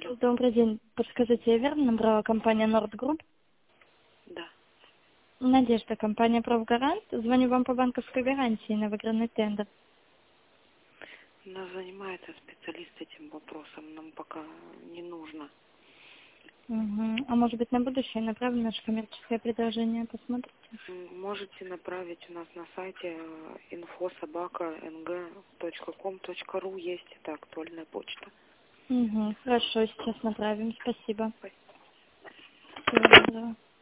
Алло. Добрый день. Подскажите, я верно набрала компания Nordgroup? Да. Надежда, компания «Профгарант». Звоню вам по банковской гарантии на выигранный тендер. Нас занимается специалист этим вопросом. Нам пока не нужно. Угу. А может быть на будущее направим наше коммерческое предложение? Посмотрите. Можете направить у нас на сайте info@ng.com.ru есть это актуальная почта. Угу. Хорошо, сейчас направим. Спасибо. Спасибо. Всего доброго.